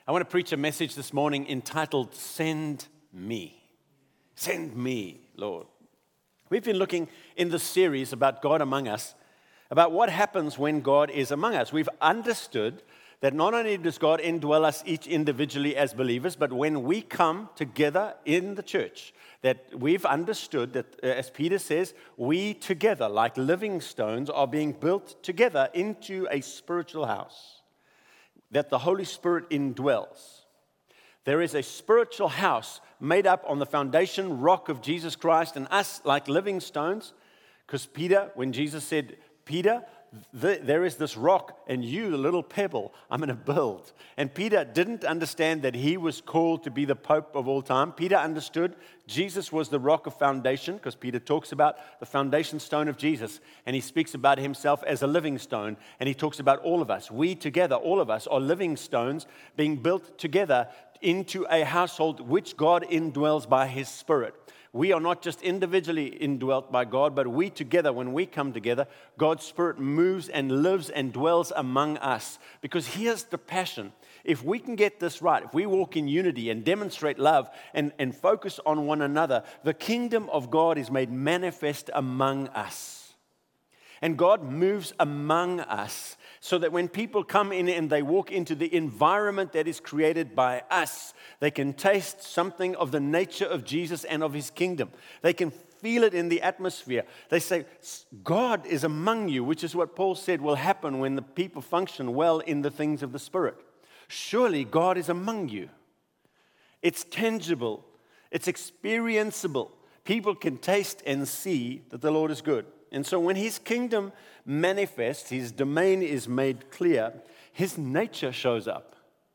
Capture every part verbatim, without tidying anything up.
I want to preach a message this morning entitled, Send Me. Send me, Lord. We've been looking in this series about God among us, about what happens when God is among us. We've understood that not only does God indwell us each individually as believers, but when we come together in the church, that we've understood that, uh, as Peter says, we together, like living stones, are being built together into a spiritual house that the Holy Spirit indwells. There is a spiritual house made up on the foundation rock of Jesus Christ, and us like living stones, because Peter, when Jesus said, Peter, th- there is this rock, and you, the little pebble, I'm going to build. And Peter didn't understand that he was called to be the Pope of all time. Peter understood Jesus was the rock of foundation, because Peter talks about the foundation stone of Jesus, and he speaks about himself as a living stone, and he talks about all of us. We together, all of us, are living stones being built together into a household which God indwells by His Spirit. We are not just individually indwelt by God, but we together, when we come together, God's Spirit moves and lives and dwells among us. Because here's the passion. If we can get this right, if we walk in unity and demonstrate love and, and focus on one another, the kingdom of God is made manifest among us. And God moves among us so that when people come in and they walk into the environment that is created by us, they can taste something of the nature of Jesus and of His kingdom. They can feel it in the atmosphere. They say, God is among you, which is what Paul said will happen when the people function well in the things of the Spirit. Surely God is among you. It's tangible. It's experienceable. People can taste and see that the Lord is good. And so when His kingdom manifests, His domain is made clear, His nature shows up.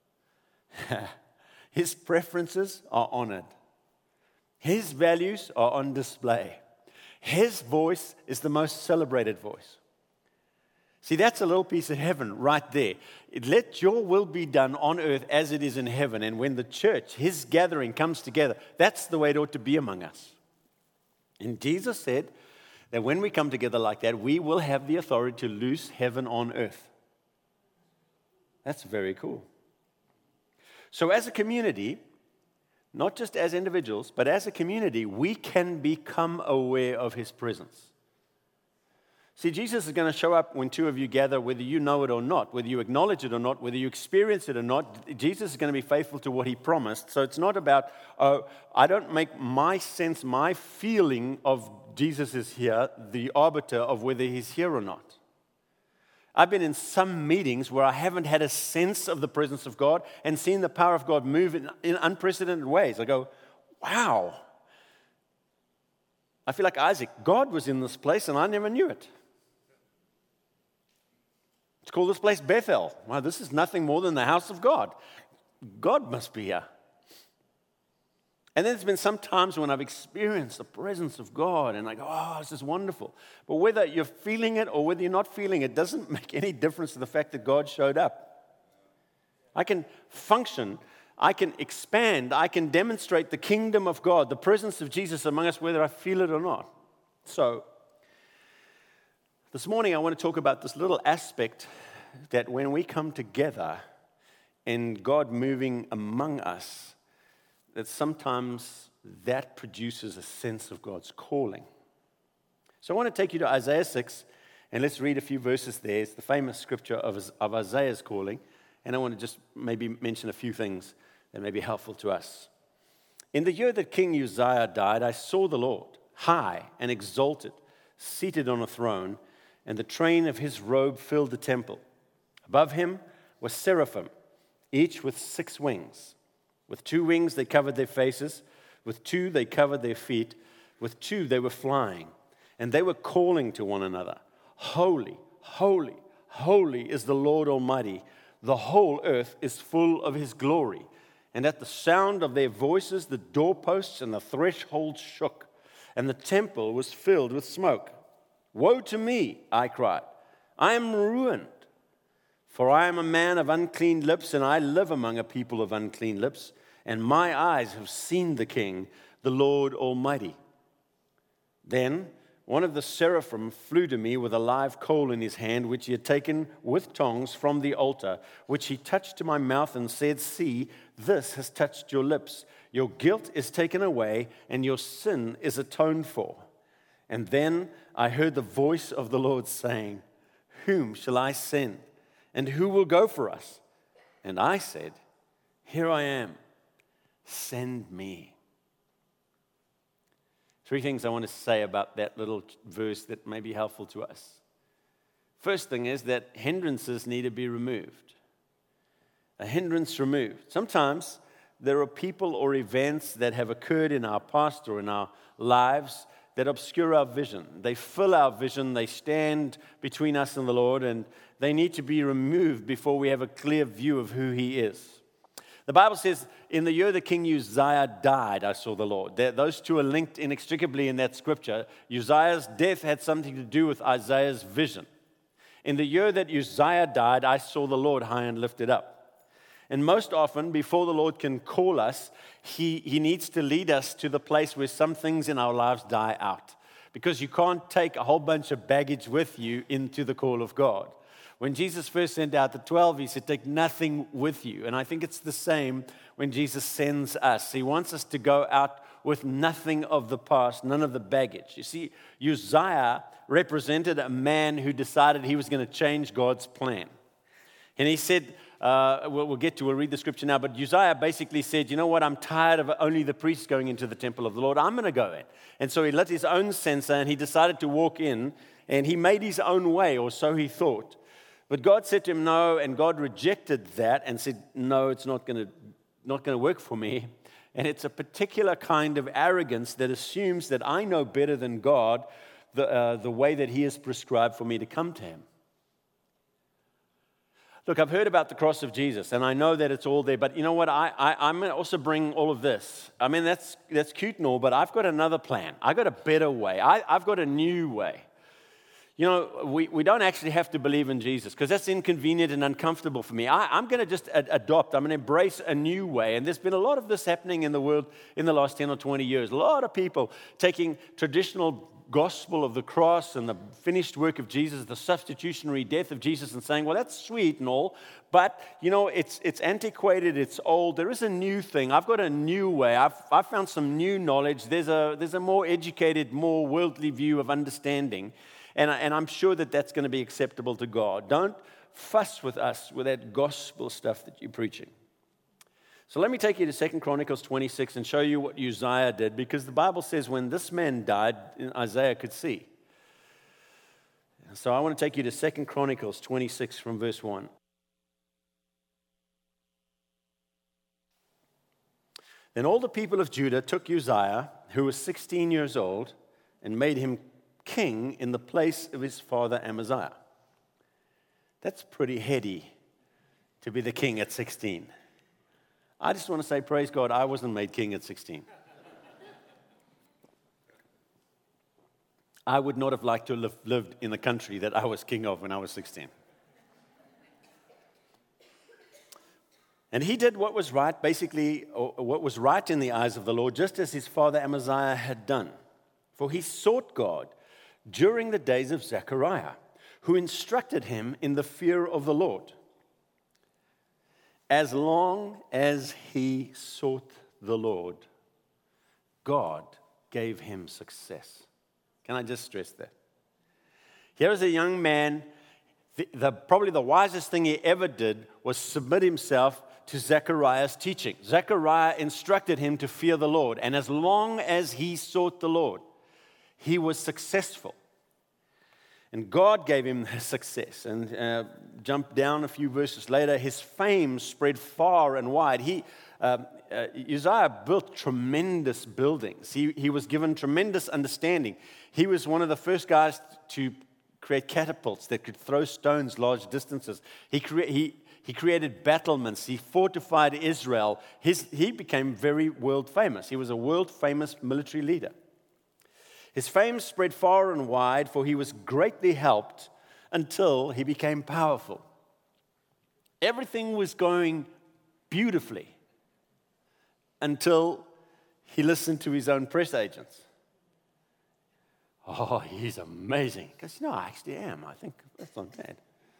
His preferences are honored. His values are on display. His voice is the most celebrated voice. See, that's a little piece of heaven right there. Let your will be done on earth as it is in heaven. And when the church, His gathering, comes together, that's the way it ought to be among us. And Jesus said that when we come together like that, we will have the authority to loose heaven on earth. That's very cool. So as a community, not just as individuals, but as a community, we can become aware of His presence. See, Jesus is going to show up when two of you gather, whether you know it or not, whether you acknowledge it or not, whether you experience it or not. Jesus is going to be faithful to what He promised. So it's not about, oh, I don't make my sense, my feeling of Jesus is here, the arbiter of whether He's here or not. I've been in some meetings where I haven't had a sense of the presence of God and seen the power of God move in, in unprecedented ways. I go, wow. I feel like Isaac. God was in this place and I never knew it. Let's call this place Bethel. Wow, this is nothing more than the house of God. God must be here. And then there's been some times when I've experienced the presence of God and I go, oh, this is wonderful. But whether you're feeling it or whether you're not feeling it doesn't make any difference to the fact that God showed up. I can function, I can expand, I can demonstrate the kingdom of God, the presence of Jesus among us, whether I feel it or not. So, this morning I want to talk about this little aspect that when we come together and God moving among us, that sometimes that produces a sense of God's calling. So I want to take you to Isaiah six, and let's read a few verses there. It's the famous scripture of, of Isaiah's calling, and I want to just maybe mention a few things that may be helpful to us. In the year that King Uzziah died, I saw the Lord, high and exalted, seated on a throne, and the train of His robe filled the temple. Above Him were seraphim, each with six wings. With two wings they covered their faces, with two they covered their feet, with two they were flying, and they were calling to one another, Holy, holy, holy is the Lord Almighty. The whole earth is full of His glory. And at the sound of their voices, the doorposts and the thresholds shook, and the temple was filled with smoke. Woe to me, I cried. I am ruined, for I am a man of unclean lips, and I live among a people of unclean lips. And my eyes have seen the King, the Lord Almighty. Then one of the seraphim flew to me with a live coal in his hand, which he had taken with tongs from the altar, which he touched to my mouth and said, "See, this has touched your lips. Your guilt is taken away, and your sin is atoned for." And then I heard the voice of the Lord saying, "Whom shall I send? And who will go for us?" And I said, "Here I am. Send me." Three things I want to say about that little verse that may be helpful to us. First thing is that hindrances need to be removed. A hindrance removed. Sometimes there are people or events that have occurred in our past or in our lives that obscure our vision. They fill our vision, they stand between us and the Lord, and they need to be removed before we have a clear view of who He is. The Bible says, in the year the King Uzziah died, I saw the Lord. Those two are linked inextricably in that scripture. Uzziah's death had something to do with Isaiah's vision. In the year that Uzziah died, I saw the Lord high and lifted up. And most often, before the Lord can call us, he, he needs to lead us to the place where some things in our lives die out. Because you can't take a whole bunch of baggage with you into the call of God. When Jesus first sent out the twelve, He said, "Take nothing with you." And I think it's the same when Jesus sends us. He wants us to go out with nothing of the past, none of the baggage. You see, Uzziah represented a man who decided he was going to change God's plan. And he said, Uh, we'll, we'll get to, we'll read the scripture now, but Uzziah basically said, "You know what, I'm tired of only the priests going into the temple of the Lord. I'm going to go in." And so he lit his own censer and he decided to walk in, and he made his own way, or so he thought. But God said to him, "No," and God rejected that and said, "No, it's not going to not going to work for me." And it's a particular kind of arrogance that assumes that I know better than God the, uh, the way that He has prescribed for me to come to Him. Look, I've heard about the cross of Jesus, and I know that it's all there, but you know what? I, I, I'm going to also bring all of this. I mean, that's that's cute and all, but I've got another plan. I've got a better way. I, I've got a new way. You know, we, we don't actually have to believe in Jesus, because that's inconvenient and uncomfortable for me. I, I'm going to just ad- adopt, I'm going to embrace a new way, and there's been a lot of this happening in the world in the last ten or twenty years. A lot of people taking traditional gospel of the cross and the finished work of Jesus, the substitutionary death of Jesus, and saying, "Well, that's sweet and all, but, you know, it's it's antiquated, it's old. There is a new thing. I've got a new way. I've, I've found some new knowledge. There's a, there's a more educated, more worldly view of understanding, and, and I'm sure that that's going to be acceptable to God." Don't fuss with us with that gospel stuff that you're preaching. So let me take you to Second Chronicles twenty-six and show you what Uzziah did, because the Bible says when this man died, Isaiah could see. So I want to take you to Second Chronicles twenty-six from verse one. Then all the people of Judah took Uzziah, who was sixteen years old, and made him king in the place of his father Amaziah. That's pretty heady to be the king at sixteen. I just want to say, praise God, I wasn't made king at sixteen. I would not have liked to have lived in the country that I was king of when I was sixteen. And he did what was right, basically, or what was right in the eyes of the Lord, just as his father Amaziah had done. For he sought God during the days of Zechariah, who instructed him in the fear of the Lord. As long as he sought the Lord, God gave him success. Can I just stress that? Here is a young man, the, the, probably the wisest thing he ever did was submit himself to Zechariah's teaching. Zechariah instructed him to fear the Lord, and as long as he sought the Lord, he was successful. And God gave him success. And uh, jump down a few verses later, his fame spread far and wide. He, uh, uh, Uzziah built tremendous buildings. He, he was given tremendous understanding. He was one of the first guys to create catapults that could throw stones large distances. He, cre- he, he created battlements. He fortified Israel. His, he became very world famous. He was a world famous military leader. His fame spread far and wide, for he was greatly helped until he became powerful. Everything was going beautifully until he listened to his own press agents. Oh, he's amazing. He goes, no, I actually am. I think that's not bad.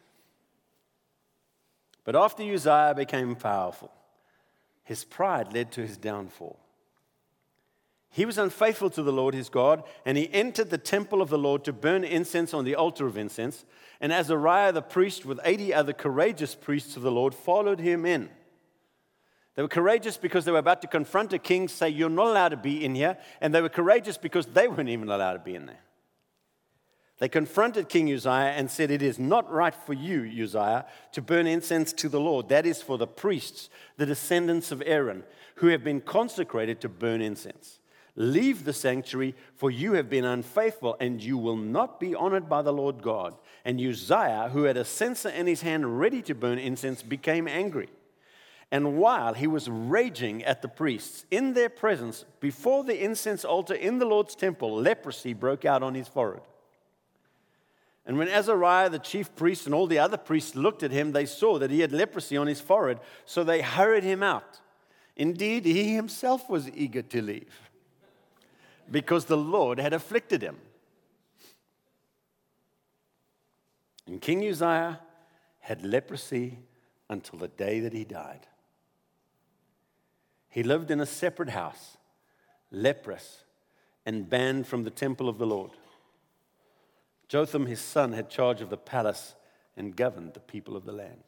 But after Uzziah became powerful, his pride led to his downfall. He was unfaithful to the Lord his God, and he entered the temple of the Lord to burn incense on the altar of incense. And Azariah the priest, with eighty other courageous priests of the Lord, followed him in. They were courageous because they were about to confront a king, say, you're not allowed to be in here. And they were courageous because they weren't even allowed to be in there. They confronted King Uzziah and said, it is not right for you, Uzziah, to burn incense to the Lord. That is for the priests, the descendants of Aaron, who have been consecrated to burn incense. Leave the sanctuary, for you have been unfaithful, and you will not be honored by the Lord God. And Uzziah, who had a censer in his hand ready to burn incense, became angry. And while he was raging at the priests in their presence, before the incense altar in the Lord's temple, leprosy broke out on his forehead. And when Azariah, the chief priest, and all the other priests looked at him, they saw that he had leprosy on his forehead, so they hurried him out. Indeed, he himself was eager to leave, because the Lord had afflicted him. And King Uzziah had leprosy until the day that he died. He lived in a separate house, leprous, and banned from the temple of the Lord. Jotham, his son, had charge of the palace and governed the people of the land.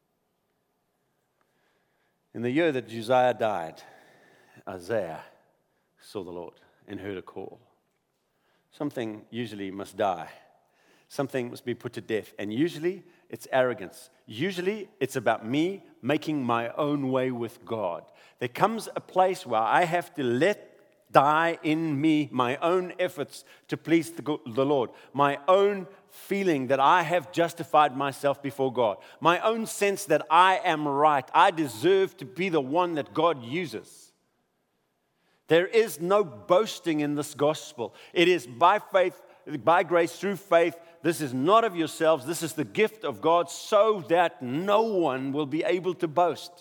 In the year that Uzziah died, Isaiah saw the Lord and heard a call. Something usually must die. Something must be put to death. And usually it's arrogance. Usually it's about me making my own way with God. There comes a place where I have to let die in me my own efforts to please the, the Lord. My own feeling that I have justified myself before God. My own sense that I am right. I deserve to be the one that God uses. There is no boasting in this gospel. It is by faith, by grace, through faith. This is not of yourselves. This is the gift of God so that no one will be able to boast.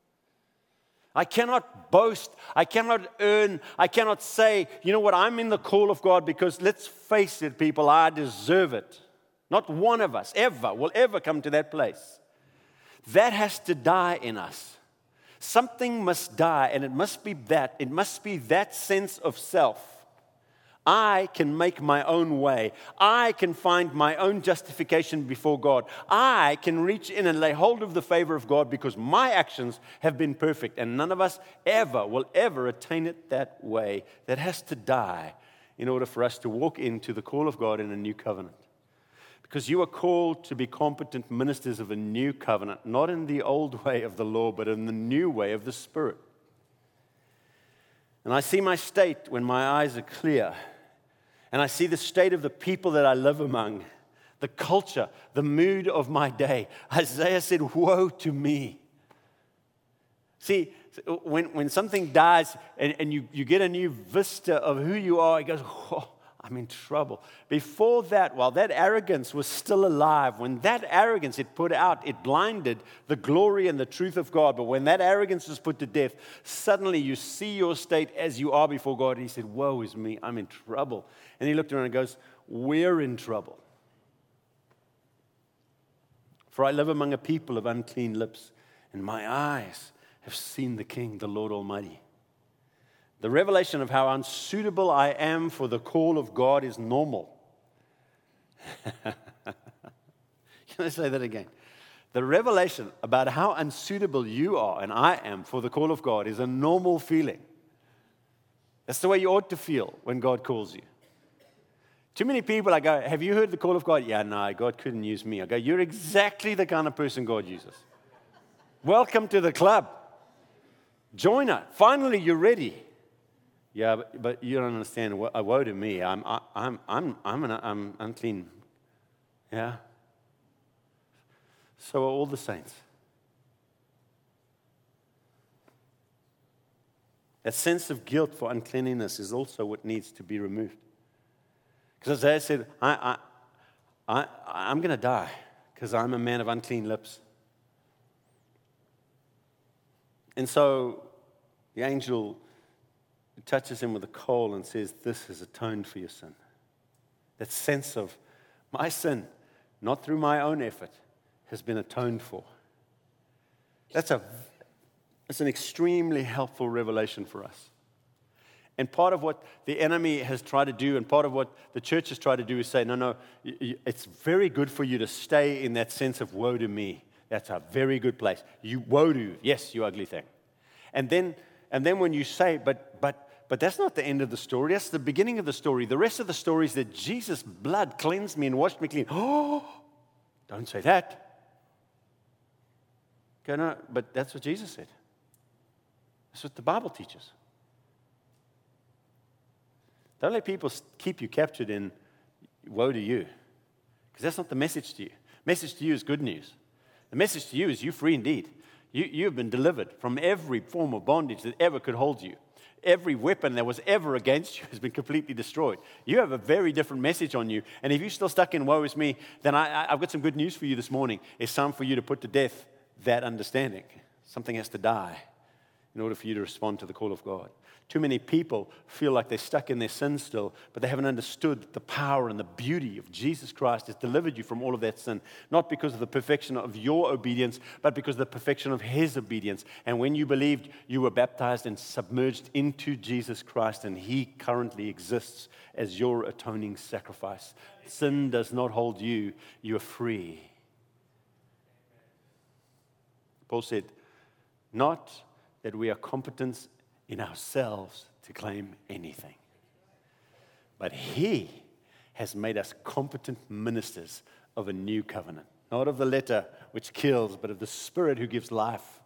I cannot boast. I cannot earn. I cannot say, you know what, I'm in the call of God because let's face it, people, I deserve it. Not one of us ever will ever come to that place. That has to die in us. Something must die, and it must be that. It must be that sense of self. I can make my own way. I can find my own justification before God. I can reach in and lay hold of the favor of God because my actions have been perfect. And none of us ever will ever attain it that way. That has to die in order for us to walk into the call of God in a new covenant. Because you are called to be competent ministers of a new covenant, not in the old way of the law, but in the new way of the Spirit. And I see my state when my eyes are clear. And I see the state of the people that I live among, the culture, the mood of my day. Isaiah said, woe to me. See, when, when something dies and, and you, you get a new vista of who you are, he goes, oh, I'm in trouble. Before that, while that arrogance was still alive, when that arrogance it put out, it blinded the glory and the truth of God. But when that arrogance was put to death, suddenly you see your state as you are before God. And he said, woe is me, I'm in trouble. And he looked around and goes, we're in trouble. For I live among a people of unclean lips, and my eyes have seen the King, the Lord Almighty. The revelation of how unsuitable I am for the call of God is normal. Can I say that again? The revelation about how unsuitable you are and I am for the call of God is a normal feeling. That's the way you ought to feel when God calls you. Too many people, I go, have you heard the call of God? Yeah, no, God couldn't use me. I go, you're exactly the kind of person God uses. Welcome to the club. Join us. Finally, you're ready. Yeah, but, but you don't understand. Woe to me. I'm, I, I'm, I'm, I'm, an, I'm unclean. Yeah. So are all the saints. That sense of guilt for uncleanliness is also what needs to be removed. Because Isaiah said, I, I, I, I'm going to die because I'm a man of unclean lips. And so the angel touches him with a coal and says, this has atoned for your sin. That sense of my sin, not through my own effort, has been atoned for. That's a, that's an extremely helpful revelation for us. And part of what the enemy has tried to do, and part of what the church has tried to do, is say, no, no, it's very good for you to stay in that sense of woe to me. That's a very good place. You woe to you. Yes, you ugly thing. And then, and then when you say, but, but, but that's not the end of the story. That's the beginning of the story. The rest of the story is that Jesus' blood cleansed me and washed me clean. Oh, don't say that. Okay, no, but that's what Jesus said. That's what the Bible teaches. Don't let people keep you captured in woe to you, because that's not the message to you. The message to you is good news. The message to you is you're free indeed. You, you have been delivered from every form of bondage that ever could hold you. Every weapon that was ever against you has been completely destroyed. You have a very different message on you. And if you're still stuck in woe is me, then I, I, I've got some good news for you this morning. It's time for you to put to death that understanding. Something has to die in order for you to respond to the call of God. Too many people feel like they're stuck in their sin still, but they haven't understood the power and the beauty of Jesus Christ has delivered you from all of that sin, not because of the perfection of your obedience, but because of the perfection of His obedience. And when you believed, you were baptized and submerged into Jesus Christ, and He currently exists as your atoning sacrifice. Sin does not hold you. You are free. Paul said, not that we are competent in ourselves to claim anything, but He has made us competent ministers of a new covenant, not of the letter which kills, but of the Spirit who gives life.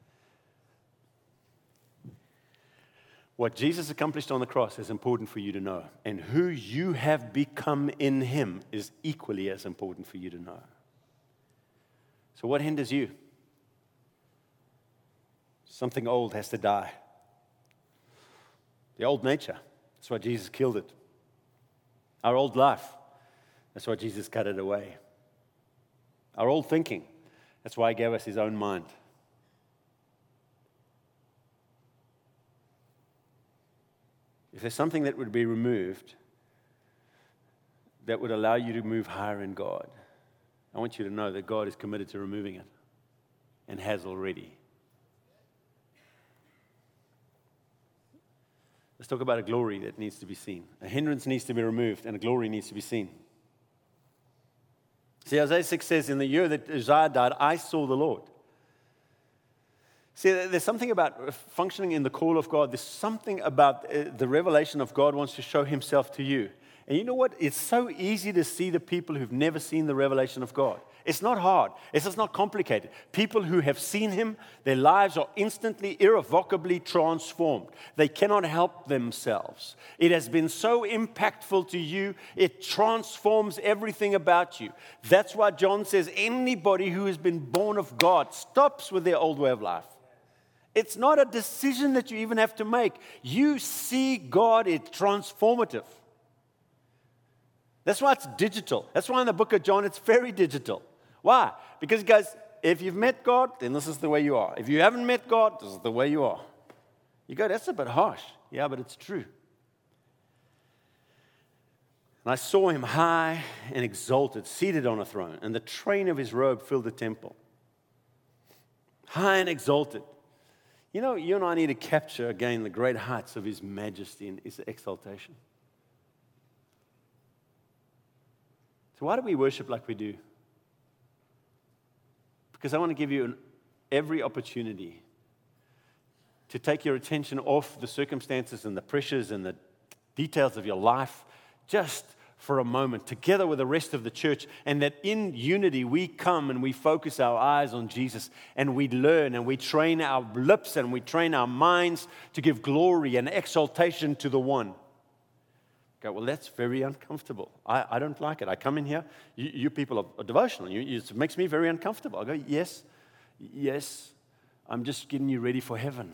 What Jesus accomplished on the cross is important for you to know, and who you have become in Him is equally as important for you to know. So what hinders you? Something old has to die. The old nature, that's why Jesus killed it. Our old life, that's why Jesus cut it away. Our old thinking, that's why He gave us His own mind. If there's something that would be removed that would allow you to move higher in God, I want you to know that God is committed to removing it and has already. Let's talk about a glory that needs to be seen. A hindrance needs to be removed, and a glory needs to be seen. See, Isaiah six says, in the year that Uzziah died, I saw the Lord. See, there's something about functioning in the call of God. There's something about the revelation of God wants to show Himself to you. And you know what? It's so easy to see the people who've never seen the revelation of God. It's not hard. It's just not complicated. People who have seen Him, their lives are instantly, irrevocably transformed. They cannot help themselves. It has been so impactful to you, it transforms everything about you. That's why John says anybody who has been born of God stops with their old way of life. It's not a decision that you even have to make. You see God, it's transformative. That's why it's digital. That's why in the book of John, it's very digital. Why? Because, guys, if you've met God, then this is the way you are. If you haven't met God, this is the way you are. You go, that's a bit harsh. Yeah, but it's true. And I saw Him high and exalted, seated on a throne, and the train of His robe filled the temple. High and exalted. You know, you and I need to capture again the great heights of His majesty and His exaltation. So why do we worship like we do? Because I want to give you an, every opportunity to take your attention off the circumstances and the pressures and the details of your life just for a moment, together with the rest of the church, and that in unity we come and we focus our eyes on Jesus, and we learn and we train our lips and we train our minds to give glory and exaltation to the one. Go, well, that's very uncomfortable. I, I don't like it. I come in here, you, you people are, are devotional. You, you, it makes me very uncomfortable. I go, yes, yes, I'm just getting you ready for heaven.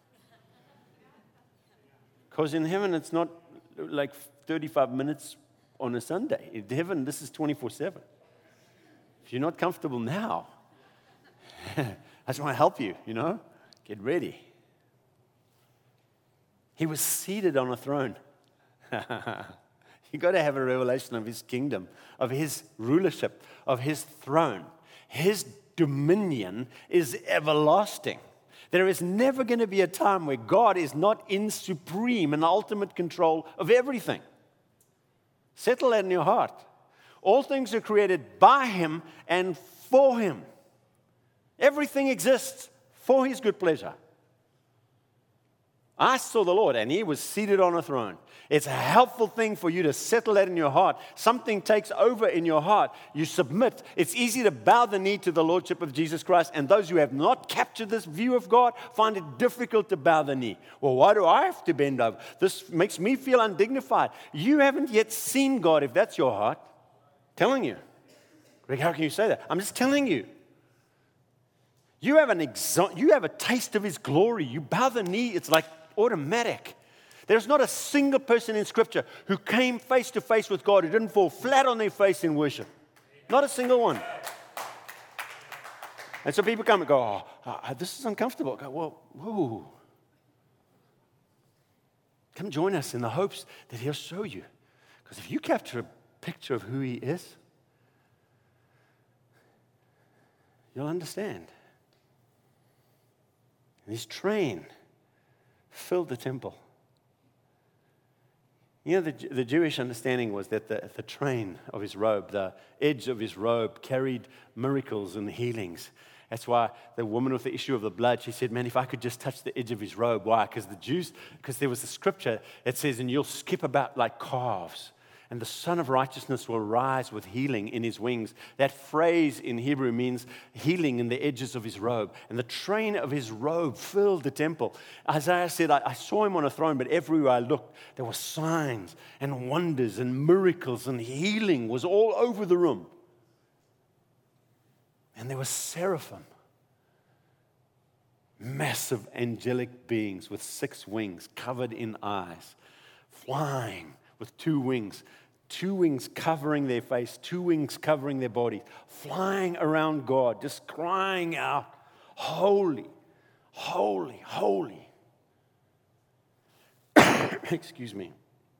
Because in heaven, it's not like thirty-five minutes on a Sunday. In heaven, this is twenty-four seven. If you're not comfortable now, I just want to help you, you know. Get ready. He was seated on a throne. You've got to have a revelation of his kingdom, of his rulership, of his throne. His dominion is everlasting. There is never going to be a time where God is not in supreme and ultimate control of everything. Settle that in your heart. All things are created by him and for him. Everything exists for his good pleasure. I saw the Lord, and he was seated on a throne. It's a helpful thing for you to settle that in your heart. Something takes over in your heart. You submit. It's easy to bow the knee to the Lordship of Jesus Christ, and those who have not captured this view of God find it difficult to bow the knee. Well, why do I have to bend over? This makes me feel undignified. You haven't yet seen God, if that's your heart. Telling you. Greg, how can you say that? I'm just telling you. You have an exa- you have a taste of his glory. You bow the knee, it's like automatic. There's not a single person in Scripture who came face to face with God who didn't fall flat on their face in worship. Not a single one. And so people come and go, oh, oh this is uncomfortable. I go, well, whoa. Come join us in the hopes that he'll show you. Because if you capture a picture of who he is, you'll understand. And his train filled the temple. You know, the, the Jewish understanding was that the, the train of his robe, the edge of his robe, carried miracles and healings. That's why the woman with the issue of the blood, she said, man, if I could just touch the edge of his robe. Why? Because the Jews, because there was a scripture that says, and you'll skip about like calves, and the Son of Righteousness will rise with healing in his wings. That phrase in Hebrew means healing in the edges of his robe. And the train of his robe filled the temple. Isaiah said, I, I saw him on a throne, but everywhere I looked, there were signs and wonders and miracles and healing was all over the room. And there were seraphim, massive angelic beings with six wings covered in eyes, flying with two wings, two wings covering their face, two wings covering their body, flying around God, just crying out, holy, holy, holy. Excuse me.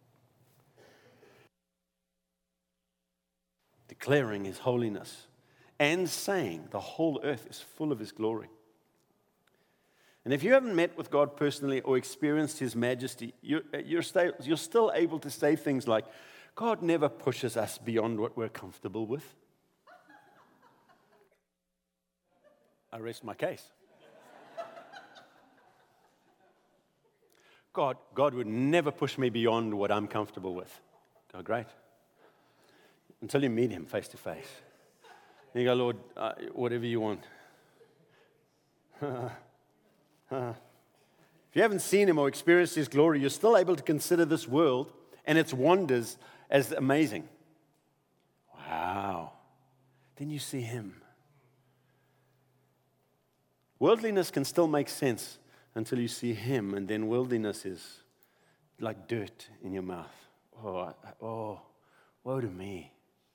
Declaring his holiness and saying the whole earth is full of his glory. And if you haven't met with God personally or experienced his majesty, you're, you're, stay, you're still able to say things like, God never pushes us beyond what we're comfortable with. I rest my case. God, God would never push me beyond what I'm comfortable with. Go, great. Until you meet him face to face. And you go, Lord, uh, whatever you want. Uh, if you haven't seen him or experienced his glory, you're still able to consider this world and its wonders as amazing. Wow. Then you see him. Worldliness can still make sense until you see him, and then worldliness is like dirt in your mouth. Oh, oh, woe to me.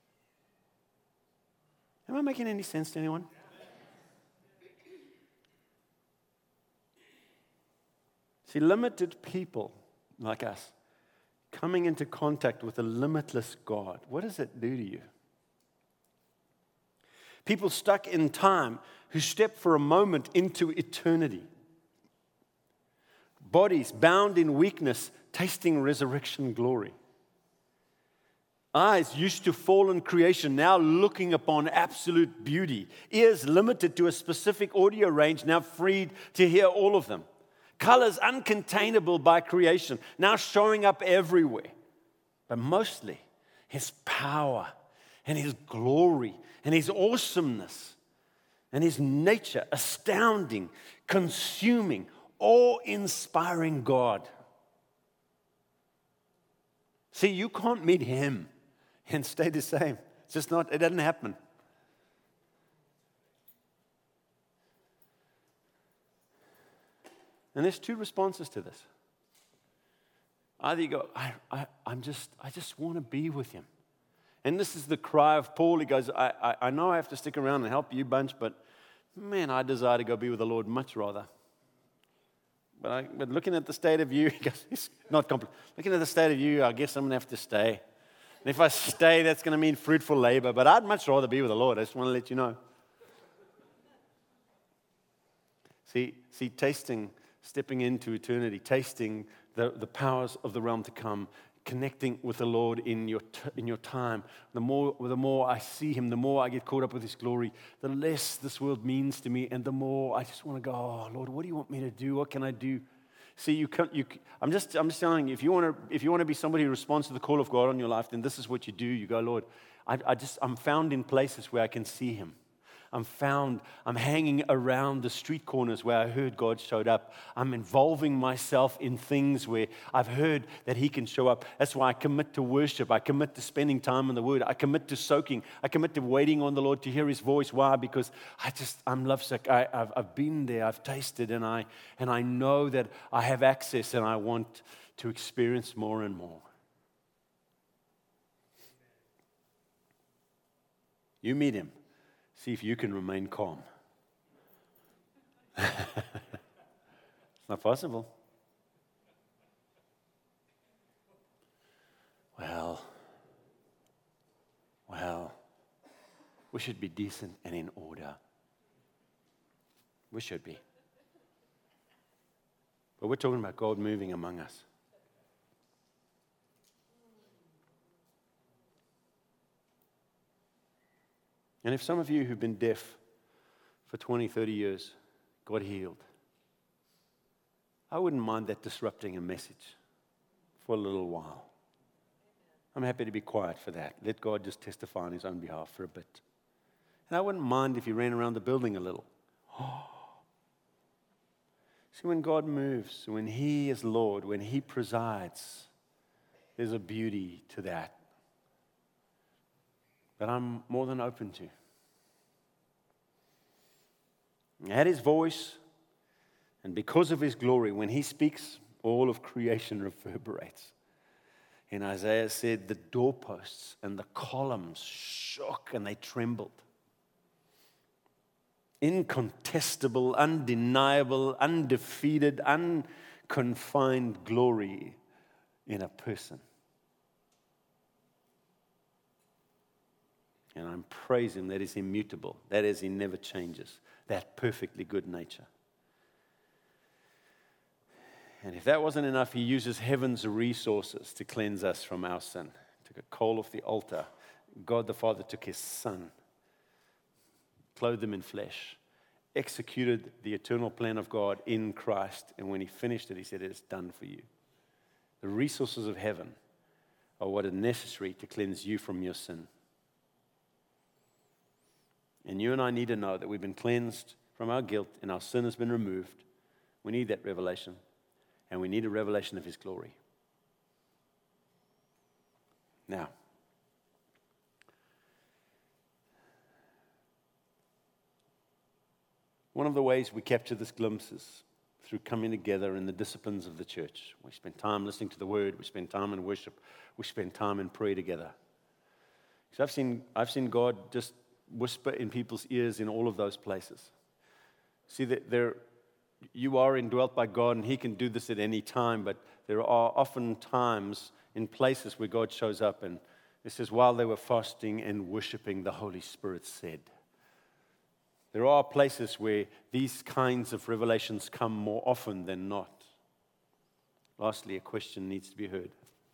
Am I making any sense to anyone? See, limited people like us coming into contact with a limitless God, what does it do to you? People stuck in time who step for a moment into eternity. Bodies bound in weakness, tasting resurrection glory. Eyes used to fallen creation, now looking upon absolute beauty. Ears limited to a specific audio range, now freed to hear all of them. Colors uncontainable by creation, now showing up everywhere. But mostly, his power and his glory and his awesomeness and his nature, astounding, consuming, awe-inspiring God. See, you can't meet him and stay the same. It's just not, it doesn't happen. And there's two responses to this. Either you go, I, I, I'm just, I just want to be with him. And this is the cry of Paul. He goes, I, I, I know I have to stick around and help you bunch, but man, I desire to go be with the Lord much rather. But, I, but looking at the state of you, he goes, it's not compl- looking at the state of you, I guess I'm going to have to stay. And if I stay, that's going to mean fruitful labor. But I'd much rather be with the Lord. I just want to let you know. See, see, tasting, stepping into eternity, tasting the, the powers of the realm to come, connecting with the Lord in your t- in your time. The more the more I see Him, the more I get caught up with His glory, the less this world means to me, and the more I just want to go, oh Lord, what do you want me to do? What can I do? See, you can you. I'm just I'm just telling you, if you want to if you want to be somebody who responds to the call of God on your life, then this is what you do. You go, Lord, I, I just I'm found in places where I can see Him. I'm found, I'm hanging around the street corners where I heard God showed up. I'm involving myself in things where I've heard that He can show up. That's why I commit to worship. I commit to spending time in the Word. I commit to soaking. I commit to waiting on the Lord to hear His voice. Why? Because I just, I'm lovesick. I, I've, I've been there. I've tasted, and I, and I know that I have access, and I want to experience more and more. You meet Him. See if you can remain calm. It's not possible. Well, well, we should be decent and in order. We should be. But we're talking about God moving among us. And if some of you who've been deaf for twenty, thirty years got healed, I wouldn't mind that disrupting a message for a little while. I'm happy to be quiet for that. Let God just testify on His own behalf for a bit. And I wouldn't mind if He ran around the building a little. Oh. See, when God moves, when He is Lord, when He presides, there's a beauty to that that I'm more than open to. At His voice, and because of His glory, when He speaks, all of creation reverberates. And Isaiah said the doorposts and the columns shook and they trembled. Incontestable, undeniable, undefeated, unconfined glory in a person. And I'm praising that is immutable. That is, He never changes. That perfectly good nature. And if that wasn't enough, He uses heaven's resources to cleanse us from our sin. Took a coal off the altar. God the Father took His Son, clothed Him in flesh, executed the eternal plan of God in Christ. And when He finished it, He said, it's done for you. The resources of heaven are what are necessary to cleanse you from your sin. And you and I need to know that we've been cleansed from our guilt and our sin has been removed. We need that revelation. And we need a revelation of His glory. Now, one of the ways we capture this glimpse is through coming together in the disciplines of the church. We spend time listening to the Word. We spend time in worship. We spend time in prayer together. Because I've seen, I've seen God just whisper in people's ears in all of those places. See, that there, you are indwelt by God, and He can do this at any time, but there are often times in places where God shows up, and it says, while they were fasting and worshiping, the Holy Spirit said. There are places where these kinds of revelations come more often than not. Lastly, a question needs to be heard. It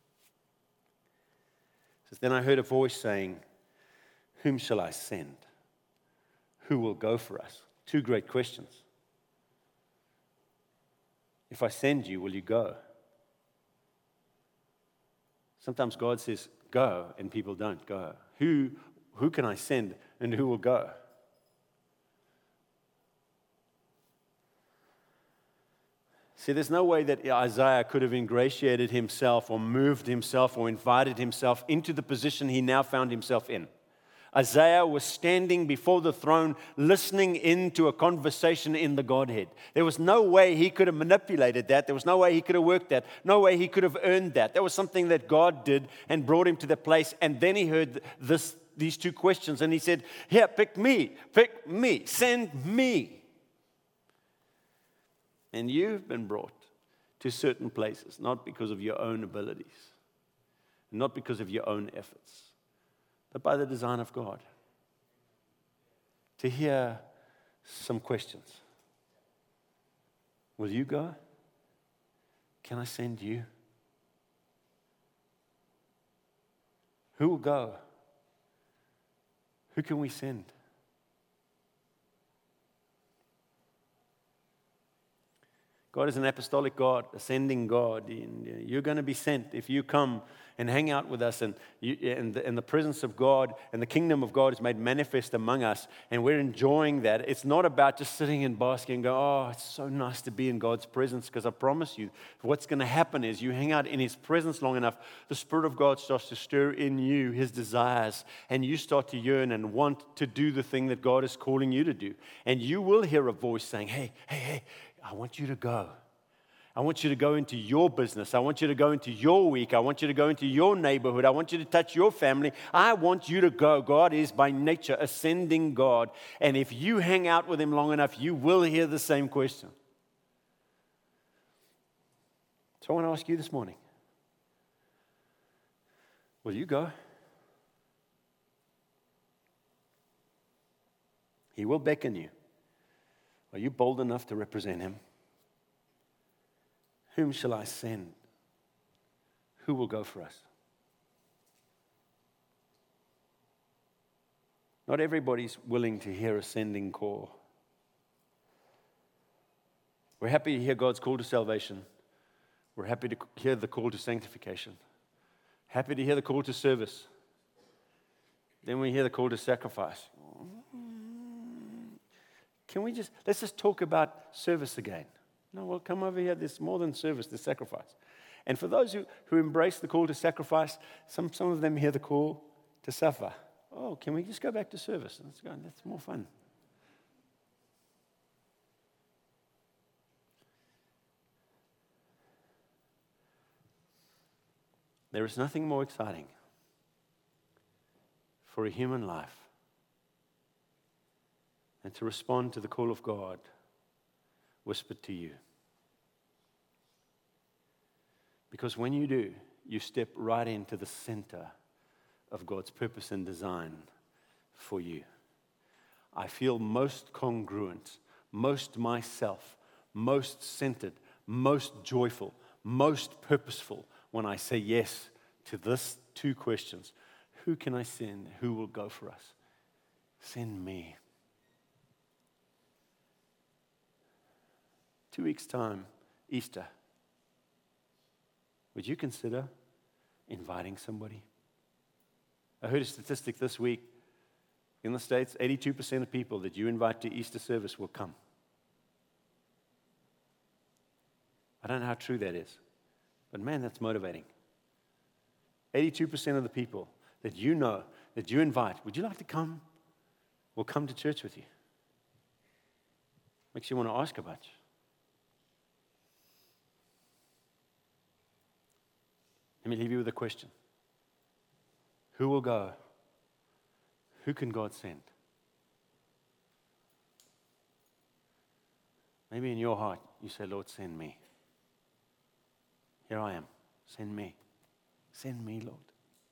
says, then I heard a voice saying, whom shall I send? Who will go for us? Two great questions. If I send you, will you go? Sometimes God says, go, and people don't go. Who, who can I send, and who will go? See, there's no way that Isaiah could have ingratiated himself or moved himself or invited himself into the position he now found himself in. Isaiah was standing before the throne, listening into a conversation in the Godhead. There was no way he could have manipulated that. There was no way he could have worked that. No way he could have earned that. That was something that God did and brought him to that place. And then he heard this, these two questions, and he said, here, pick me, pick me, send me. And you've been brought to certain places, not because of your own abilities, not because of your own efforts, but by the design of God. To hear some questions. Will you go? Can I send you? Who will go? Who can we send? God is an apostolic God, a sending God. And you're going to be sent if you come and hang out with us, and, you, and, the, and the presence of God and the kingdom of God is made manifest among us, and we're enjoying that. It's not about just sitting and basking and go, oh, it's so nice to be in God's presence, because I promise you, what's going to happen is you hang out in His presence long enough, the Spirit of God starts to stir in you His desires, and you start to yearn and want to do the thing that God is calling you to do. And you will hear a voice saying, hey, hey, hey, I want you to go. I want you to go into your business. I want you to go into your week. I want you to go into your neighborhood. I want you to touch your family. I want you to go. God is by nature a sending God. And if you hang out with Him long enough, you will hear the same question. So I want to ask you this morning, will you go? He will beckon you. Are you bold enough to represent Him? Whom shall I send? Who will go for us? Not everybody's willing to hear a sending call. We're happy to hear God's call to salvation. We're happy to hear the call to sanctification. Happy to hear the call to service. Then we hear the call to sacrifice. Can we just, let's just talk about service again. No, well, come over here. There's more than service, there's sacrifice. And for those who, who embrace the call to sacrifice, some, some of them hear the call to suffer. Oh, can we just go back to service? Let's go. That's more fun. There is nothing more exciting for a human life than to respond to the call of God whispered to you. Because when you do, you step right into the center of God's purpose and design for you. I feel most congruent, most myself, most centered, most joyful, most purposeful when I say yes to this two questions. Who can I send? Who will go for us? Send me. Two weeks' time, Easter. Would you consider inviting somebody? I heard a statistic this week in the States, eighty-two percent of people that you invite to Easter service will come. I don't know how true that is, but man, that's motivating. eighty-two percent of the people that you know, that you invite, would you like to come? Will come to church with you. Makes you want to ask about you. Let me leave you with a question. Who will go? Who can God send? Maybe in your heart you say, Lord, send me. Here I am. Send me. Send me, Lord.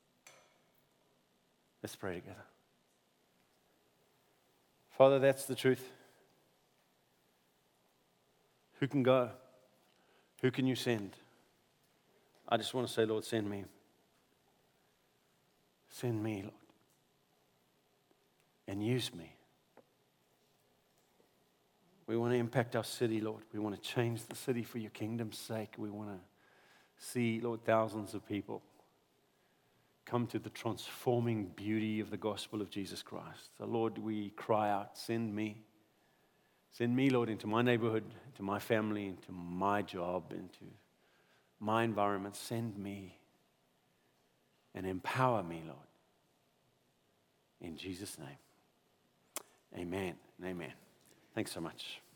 Let's pray together. Father, that's the truth. Who can go? Who can you send? I just want to say, Lord, send me. Send me, Lord. And use me. We want to impact our city, Lord. We want to change the city for your kingdom's sake. We want to see, Lord, thousands of people come to the transforming beauty of the gospel of Jesus Christ. So, Lord, we cry out, send me. Send me, Lord, into my neighborhood, into my family, into my job, into my environment. Send me and empower me, Lord. In Jesus' name. Amen and amen. Thanks so much.